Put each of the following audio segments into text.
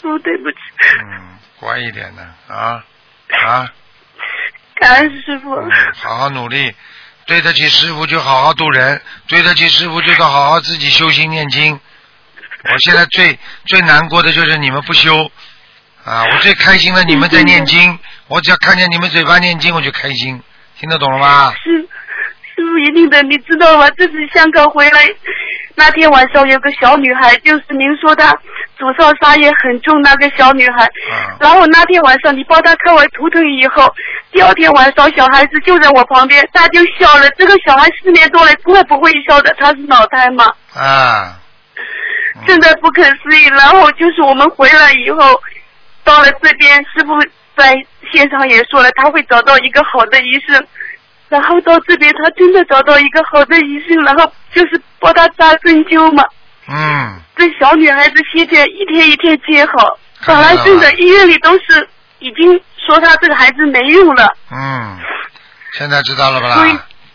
傅，对不起。 乖一点的啊。 感恩师傅。 好好努力，对得起师傅就好好度人，对得起师傅就得好好自己修心念经。我现在最难过的就是你们不修啊！我最开心的你们在念经，我只要看见你们嘴巴念经我就开心，听得懂了吗？ 师傅一定的，你知道吗？这次香港回来那天晚上有个小女孩，就是您说她祖上杀业很重那个小女孩，然后那天晚上你帮她看完图腾以后，第二天晚上小孩子就在我旁边，她就笑了。这个小孩4年多了从来不会笑的，她是脑胎吗？真的不可思议。然后就是我们回来以后到了这边，师傅在现场也说了他会找到一个好的医生，然后到这边他真的找到一个好的医生，然后就是帮他扎针灸嘛。这小女孩子现在一天一天接好，本来真的医院里都是已经说她这个孩子没用了。 现在知道了吧啦？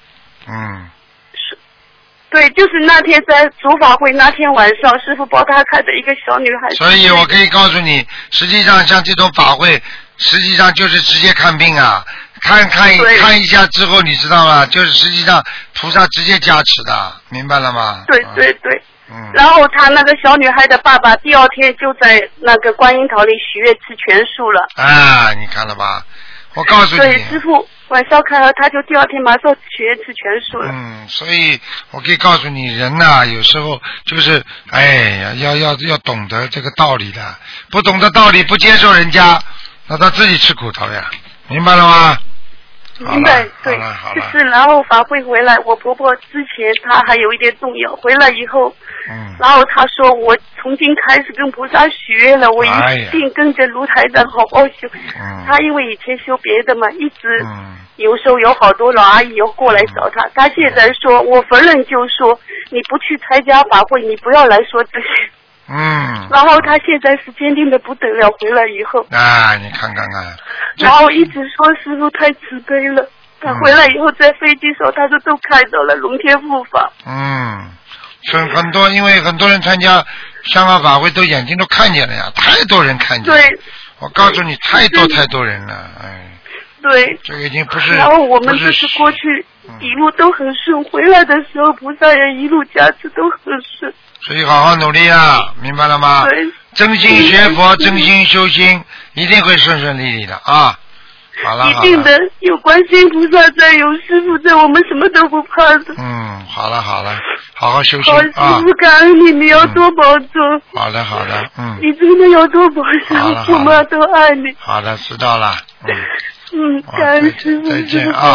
对，就是那天在主法会那天晚上，师傅帮他看的一个小女孩。 所以我可以告诉你，实际上像这种法会，实际上就是直接看病啊，看一下之后，你知道吗？就是实际上菩萨直接加持的，明白了吗？ 对。然后他那个小女孩的爸爸第二天就在那个观音堂里许愿吃全素了。 你看了吧？我告诉你。 对，师傅晚上看了，他就第二天马上许愿吃全素了。 所以我可以告诉你，人呐，有时候就是要懂得这个道理的，不懂得道理不接受人家，那他自己吃苦头呀，明白了吗？ 明白，对，就是然后法会回来，我婆婆之前她还有一点动摇，回来以后，然后她说我从今开始跟菩萨许愿了，我一定跟着卢台长好好修。她因为以前修别的嘛，一直有时候有好多老阿姨要过来找她，她现在说我逢人就说你不去参加法会，你不要来说这些。然后他现在是坚定的不得了，回来以后你看看然后一直说师父太慈悲了，他回来以后在飞机上他都看到了龙天护法。 很多，因为很多人参加香港法会都眼睛都看见了呀，太多人看见了。对，我告诉你，太多人了， 对， 这个已经不是。 然后我们就是过去一路都很顺，回来的时候菩萨也一路加持都很顺。 所以好好努力啊，明白了吗？真心学佛，真心修心，一定会顺顺利利的啊！好了， 一定的，有观世音菩萨在，有师父在，我们什么都不怕的。 好了，好好修心啊！师父感恩你，你要多保重。 好的， 你真的要多保重，我们都爱你。 好的，知道了。 感恩师父。 再见啊！